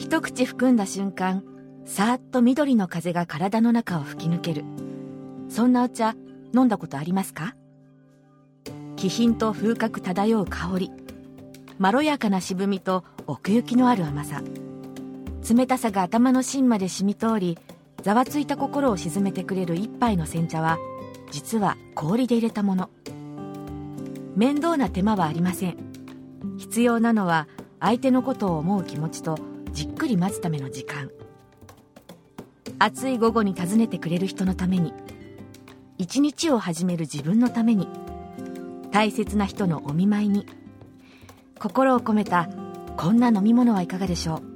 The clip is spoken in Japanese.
一口含んだ瞬間、さーっと緑の風が体の中を吹き抜ける。そんなお茶飲んだことありますか？気品と風格漂う香り、まろやかな渋みと奥行きのある甘さ、冷たさが頭の芯まで染み通り、ざわついた心を鎮めてくれる一杯の煎茶は、実は氷で入れたもの。面倒な手間はありません。必要なのは相手のことを思う気持ちとじっくり待つための時間。暑い午後に訪ねてくれる人のために、一日を始める自分のために、大切な人のお見舞いに、心を込めたこんな飲み物はいかがでしょう。